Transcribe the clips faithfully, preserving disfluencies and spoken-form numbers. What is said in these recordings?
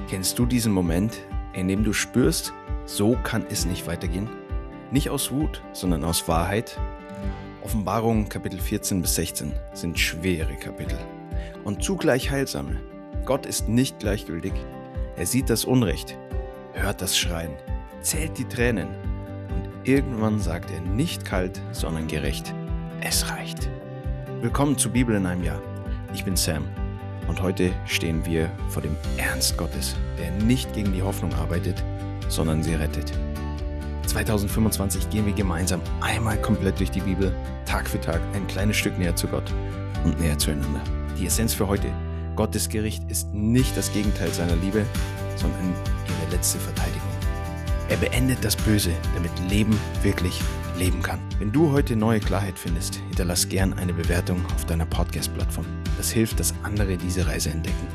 Kennst du diesen Moment, in dem du spürst, so kann es nicht weitergehen? Nicht aus Wut, sondern aus Wahrheit? Offenbarung Kapitel vierzehn bis sechzehn sind schwere Kapitel und zugleich heilsame. Gott ist nicht gleichgültig. Er sieht das Unrecht, hört das Schreien, zählt die Tränen und irgendwann sagt er nicht kalt, sondern gerecht: Es reicht. Willkommen zu Bibel in einem Jahr. Ich bin Sam. Und heute stehen wir vor dem Ernst Gottes, der nicht gegen die Hoffnung arbeitet, sondern sie rettet. zwanzig fünfundzwanzig gehen wir gemeinsam einmal komplett durch die Bibel, Tag für Tag ein kleines Stück näher zu Gott und näher zueinander. Die Essenz für heute: Gottes Gericht ist nicht das Gegenteil seiner Liebe, sondern ihre letzte Verteidigung. Er beendet das Böse, damit Leben wirklich leben kann. Wenn du heute neue Klarheit findest, hinterlass gern eine Bewertung auf deiner Podcast-Plattform. Das hilft, dass andere diese Reise entdecken.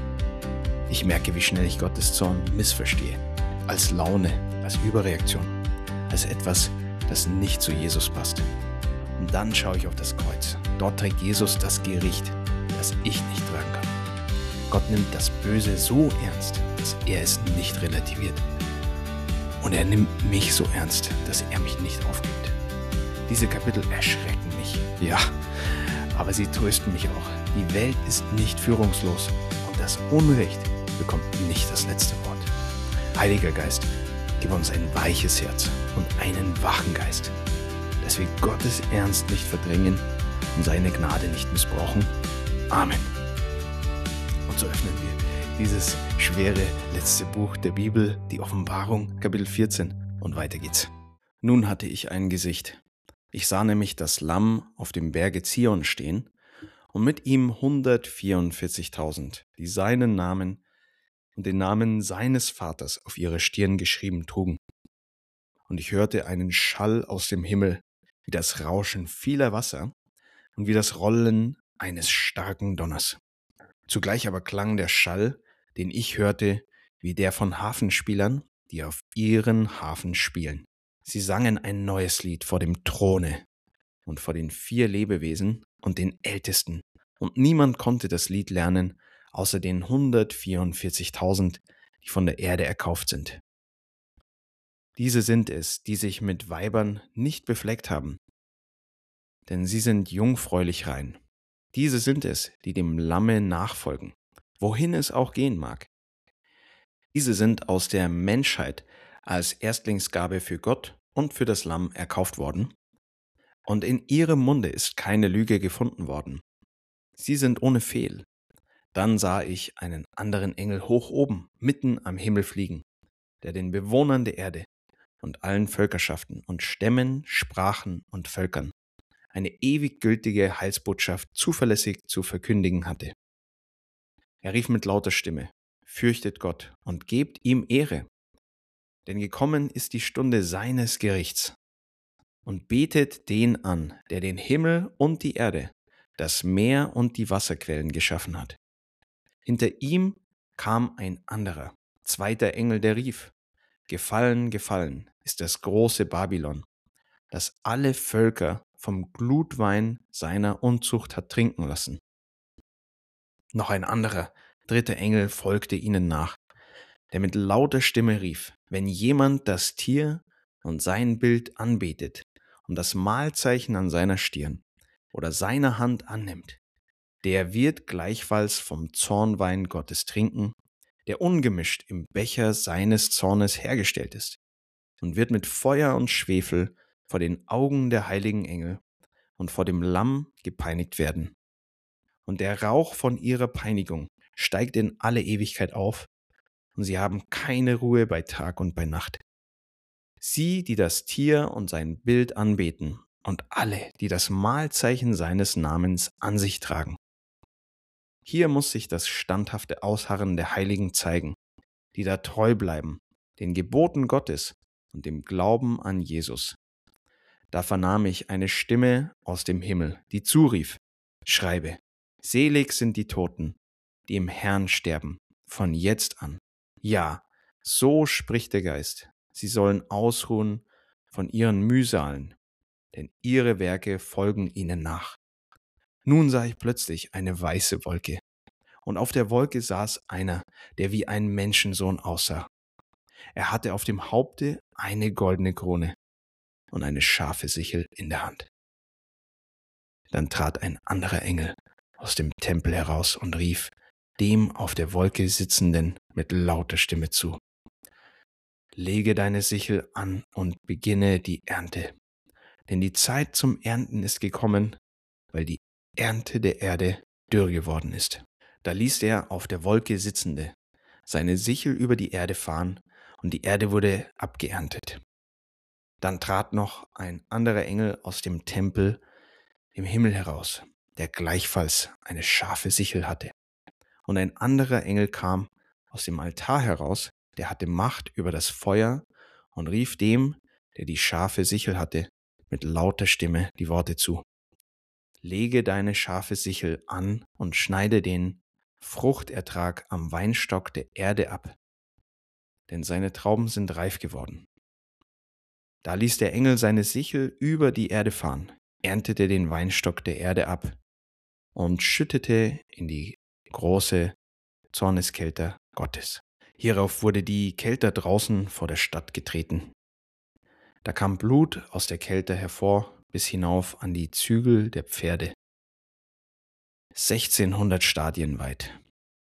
Ich merke, wie schnell ich Gottes Zorn missverstehe. Als Laune, als Überreaktion, als etwas, das nicht zu Jesus passt. Und dann schaue ich auf das Kreuz. Dort trägt Jesus das Gericht, das ich nicht tragen kann. Gott nimmt das Böse so ernst, dass er es nicht relativiert. Und er nimmt mich so ernst, dass er mich nicht aufgibt. Diese Kapitel erschrecken mich, ja, aber sie trösten mich auch. Die Welt ist nicht führungslos und das Unrecht bekommt nicht das letzte Wort. Heiliger Geist, gib uns ein weiches Herz und einen wachen Geist, dass wir Gottes Ernst nicht verdrängen und seine Gnade nicht missbrauchen. Amen. Und so öffnen wir dieses schwere letzte Buch der Bibel, die Offenbarung, Kapitel vierzehn, und weiter geht's. Nun hatte ich ein Gesicht. Ich sah nämlich das Lamm auf dem Berge Zion stehen und mit ihm hundertvierundvierzigtausend, die seinen Namen und den Namen seines Vaters auf ihre Stirn geschrieben trugen. Und ich hörte einen Schall aus dem Himmel, wie das Rauschen vieler Wasser und wie das Rollen eines starken Donners. Zugleich aber klang der Schall, den ich hörte, wie der von Harfenspielern, die auf ihren Harfen spielen. Sie sangen ein neues Lied vor dem Throne und vor den vier Lebewesen und den Ältesten. Und niemand konnte das Lied lernen, außer den hundertvierundvierzigtausend, die von der Erde erkauft sind. Diese sind es, die sich mit Weibern nicht befleckt haben, denn sie sind jungfräulich rein. Diese sind es, die dem Lamme nachfolgen, wohin es auch gehen mag. Diese sind aus der Menschheit als Erstlingsgabe für Gott und für das Lamm erkauft worden, und in ihrem Munde ist keine Lüge gefunden worden. Sie sind ohne Fehl. Dann sah ich einen anderen Engel hoch oben, mitten am Himmel fliegen, der den Bewohnern der Erde und allen Völkerschaften und Stämmen, Sprachen und Völkern eine ewig gültige Heilsbotschaft zuverlässig zu verkündigen hatte. Er rief mit lauter Stimme: Fürchtet Gott und gebt ihm Ehre, denn gekommen ist die Stunde seines Gerichts. Und betet den an, der den Himmel und die Erde, das Meer und die Wasserquellen geschaffen hat. Hinter ihm kam ein anderer, zweiter Engel, der rief: Gefallen, gefallen ist das große Babylon, das alle Völker vom Glutwein seiner Unzucht hat trinken lassen. Noch ein anderer, dritter Engel folgte ihnen nach, der mit lauter Stimme rief: Wenn jemand das Tier und sein Bild anbetet und das Mahlzeichen an seiner Stirn oder seiner Hand annimmt, der wird gleichfalls vom Zornwein Gottes trinken, der ungemischt im Becher seines Zornes hergestellt ist, und wird mit Feuer und Schwefel vor den Augen der heiligen Engel und vor dem Lamm gepeinigt werden. Und der Rauch von ihrer Peinigung steigt in alle Ewigkeit auf, und sie haben keine Ruhe bei Tag und bei Nacht. Sie, die das Tier und sein Bild anbeten, und alle, die das Mahlzeichen seines Namens an sich tragen. Hier muss sich das standhafte Ausharren der Heiligen zeigen, die da treu bleiben, den Geboten Gottes und dem Glauben an Jesus. Da vernahm ich eine Stimme aus dem Himmel, die zurief: Schreibe, selig sind die Toten, die im Herrn sterben, von jetzt an. Ja, so spricht der Geist, sie sollen ausruhen von ihren Mühsalen, denn ihre Werke folgen ihnen nach. Nun sah ich plötzlich eine weiße Wolke, Und auf der Wolke saß einer, der wie ein Menschensohn aussah. Er hatte auf dem Haupte eine goldene Krone und eine scharfe Sichel in der Hand. Dann trat ein anderer Engel aus dem Tempel heraus und rief dem auf der Wolke Sitzenden mit lauter Stimme zu: Lege deine Sichel an und beginne die Ernte, denn die Zeit zum Ernten ist gekommen, weil die Ernte der Erde dürr geworden ist. Da ließ er auf der Wolke Sitzende seine Sichel über die Erde fahren, und die Erde wurde abgeerntet. Dann trat noch ein anderer Engel aus dem Tempel im Himmel heraus, der gleichfalls eine scharfe Sichel hatte. Und ein anderer Engel kam aus dem Altar heraus, der hatte Macht über das Feuer, und rief dem, der die scharfe Sichel hatte, mit lauter Stimme die Worte zu: Lege deine scharfe Sichel an und schneide den Fruchtertrag am Weinstock der Erde ab, denn seine Trauben sind reif geworden. Da ließ der Engel seine Sichel über die Erde fahren, erntete den Weinstock der Erde ab und schüttete in die große Zorneskelter Gottes. Hierauf wurde die Kelter draußen vor der Stadt getreten. Da kam Blut aus der Kelter hervor bis hinauf an die Zügel der Pferde, sechzehnhundert Stadien weit.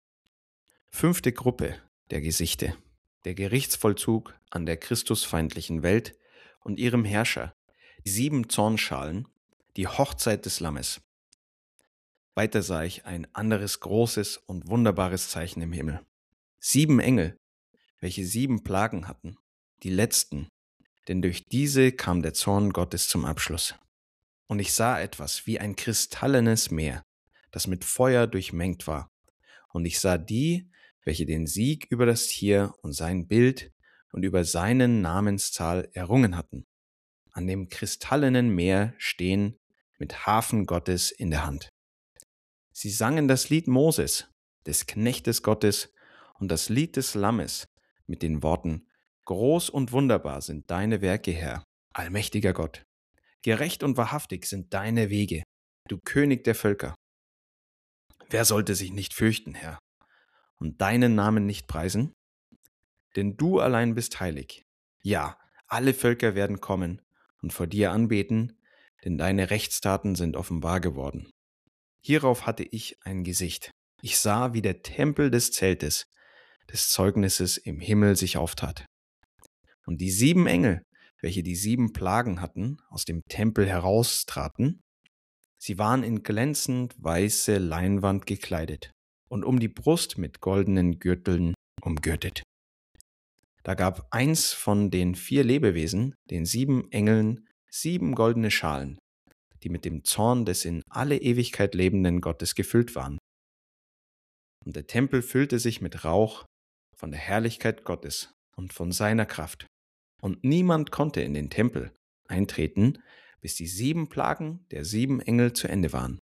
Fünfte Gruppe der Gesichte: der Gerichtsvollzug an der christusfeindlichen Welt und ihrem Herrscher, die sieben Zornschalen, die Hochzeit des Lammes. Weiter sah ich ein anderes großes und wunderbares Zeichen im Himmel. Sieben Engel, welche sieben Plagen hatten, die letzten, denn durch diese kam der Zorn Gottes zum Abschluss. Und ich sah etwas wie ein kristallenes Meer, das mit Feuer durchmengt war. Und ich sah die, welche den Sieg über das Tier und sein Bild und über seinen Namenszahl errungen hatten, an dem kristallenen Meer stehen mit Harfen Gottes in der Hand. Sie sangen das Lied Moses, des Knechtes Gottes, und das Lied des Lammes mit den Worten: Groß und wunderbar sind deine Werke, Herr, allmächtiger Gott. Gerecht und wahrhaftig sind deine Wege, du König der Völker. Wer sollte sich nicht fürchten, Herr, und deinen Namen nicht preisen? Denn du allein bist heilig. Ja, alle Völker werden kommen und vor dir anbeten, denn deine Rechtstaten sind offenbar geworden. Hierauf hatte ich ein Gesicht. Ich sah, wie der Tempel des Zeltes, des Zeugnisses im Himmel sich auftat. Und die sieben Engel, welche die sieben Plagen hatten, aus dem Tempel heraustraten. Sie waren in glänzend weiße Leinwand gekleidet und um die Brust mit goldenen Gürteln umgürtet. Da gab eins von den vier Lebewesen, den sieben Engeln, sieben goldene Schalen, die mit dem Zorn des in alle Ewigkeit lebenden Gottes gefüllt waren. Und der Tempel füllte sich mit Rauch von der Herrlichkeit Gottes und von seiner Kraft. Und niemand konnte in den Tempel eintreten, bis die sieben Plagen der sieben Engel zu Ende waren.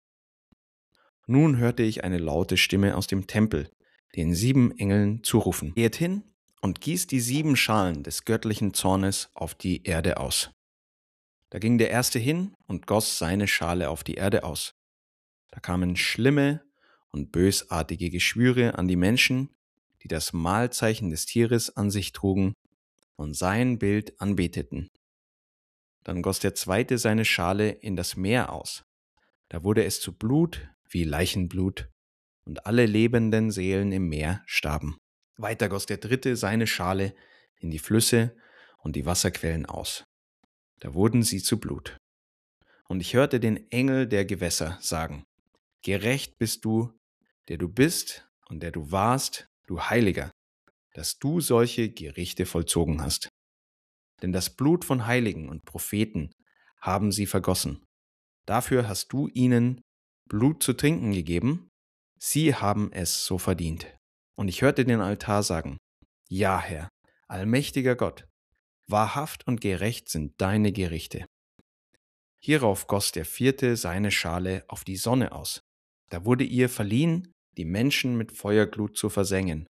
Nun hörte ich eine laute Stimme aus dem Tempel, den sieben Engeln zurufen: Geht hin und gießt die sieben Schalen des göttlichen Zornes auf die Erde aus. Da ging der Erste hin und goss seine Schale auf die Erde aus. Da kamen schlimme und bösartige Geschwüre an die Menschen, die das Mahlzeichen des Tieres an sich trugen und sein Bild anbeteten. Dann goss der Zweite seine Schale in das Meer aus. Da wurde es zu Blut wie Leichenblut, und alle lebenden Seelen im Meer starben. Weiter goss der Dritte seine Schale in die Flüsse und die Wasserquellen aus. Da wurden sie zu Blut. Und ich hörte den Engel der Gewässer sagen: Gerecht bist du, der du bist und der du warst, du Heiliger, dass du solche Gerichte vollzogen hast. Denn das Blut von Heiligen und Propheten haben sie vergossen. Dafür hast du ihnen Blut zu trinken gegeben. Sie haben es so verdient. Und ich hörte den Altar sagen: Ja, Herr, allmächtiger Gott, wahrhaft und gerecht sind deine Gerichte. Hierauf goss der Vierte seine Schale auf die Sonne aus. Da wurde ihr verliehen, die Menschen mit Feuerglut zu versengen.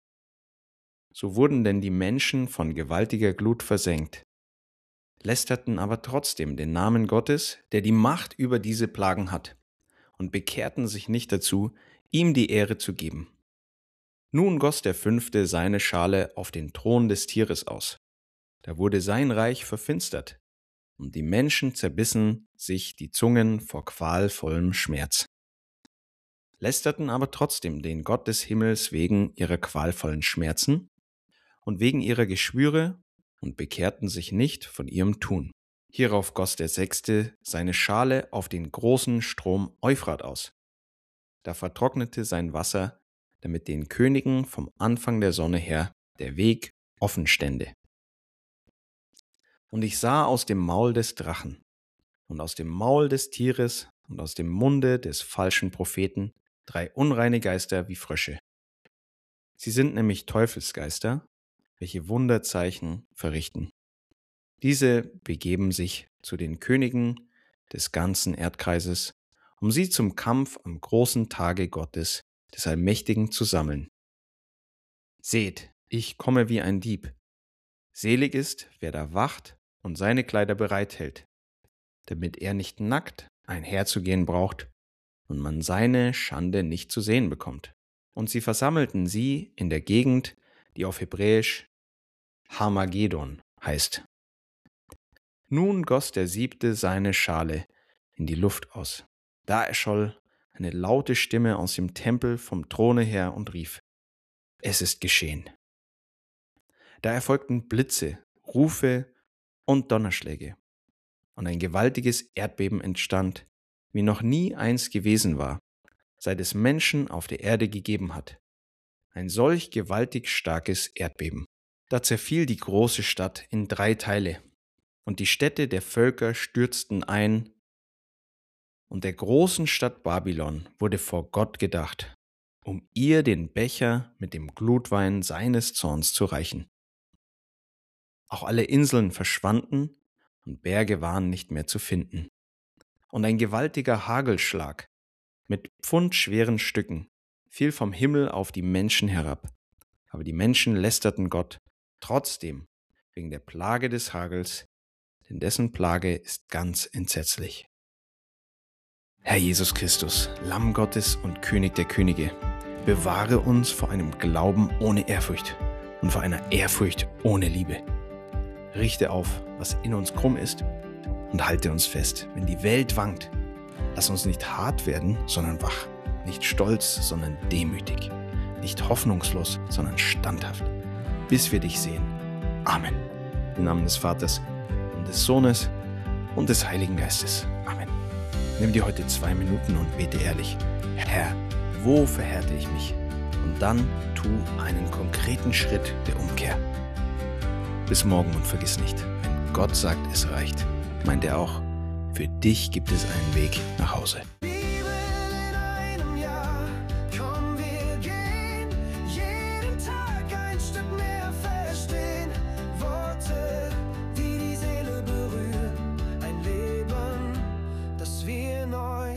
So wurden denn die Menschen von gewaltiger Glut versengt, lästerten aber trotzdem den Namen Gottes, der die Macht über diese Plagen hat, und bekehrten sich nicht dazu, ihm die Ehre zu geben. Nun goss der Fünfte seine Schale auf den Thron des Tieres aus. Da wurde sein Reich verfinstert, und die Menschen zerbissen sich die Zungen vor qualvollem Schmerz, lästerten aber trotzdem den Gott des Himmels wegen ihrer qualvollen Schmerzen und wegen ihrer Geschwüre und bekehrten sich nicht von ihrem Tun. Hierauf goss der Sechste seine Schale auf den großen Strom Euphrat aus. Da vertrocknete sein Wasser, damit den Königen vom Anfang der Sonne her der Weg offen stände. Und ich sah aus dem Maul des Drachen und aus dem Maul des Tieres und aus dem Munde des falschen Propheten drei unreine Geister wie Frösche. Sie sind nämlich Teufelsgeister, welche Wunderzeichen verrichten. Diese begeben sich zu den Königen des ganzen Erdkreises, um sie zum Kampf am großen Tage Gottes, des Allmächtigen, zu sammeln. Seht, ich komme wie ein Dieb. Selig ist, wer da wacht und seine Kleider bereithält, damit er nicht nackt einherzugehen braucht und man seine Schande nicht zu sehen bekommt. Und sie versammelten sie in der Gegend, die auf Hebräisch Harmagedon heißt. Nun goss der Siebte seine Schale in die Luft aus. Da erscholl eine laute Stimme aus dem Tempel vom Throne her und rief: Es ist geschehen. Da erfolgten Blitze, Rufe und Donnerschläge, und ein gewaltiges Erdbeben entstand, wie noch nie eins gewesen war, seit es Menschen auf der Erde gegeben hat. Ein solch gewaltig starkes Erdbeben. Da zerfiel die große Stadt in drei Teile, und die Städte der Völker stürzten ein, und der großen Stadt Babylon wurde vor Gott gedacht, um ihr den Becher mit dem Glutwein seines Zorns zu reichen. Auch alle Inseln verschwanden, und Berge waren nicht mehr zu finden. Und ein gewaltiger Hagelschlag mit pfundschweren Stücken fiel vom Himmel auf die Menschen herab. Aber die Menschen lästerten Gott trotzdem wegen der Plage des Hagels, denn dessen Plage ist ganz entsetzlich. Herr Jesus Christus, Lamm Gottes und König der Könige, bewahre uns vor einem Glauben ohne Ehrfurcht und vor einer Ehrfurcht ohne Liebe. Richte auf, was in uns krumm ist, und halte uns fest, wenn die Welt wankt. Lass uns nicht hart werden, sondern wach, nicht stolz, sondern demütig, nicht hoffnungslos, sondern standhaft, bis wir dich sehen. Amen. Im Namen des Vaters und des Sohnes und des Heiligen Geistes. Amen. Nimm dir heute zwei Minuten und bete ehrlich: Herr, wo verhärte ich mich? Und dann tu einen konkreten Schritt der Umkehr. Bis morgen und vergiss nicht, wenn Gott sagt, es reicht, meint er auch, für dich gibt es einen Weg nach Hause. Neu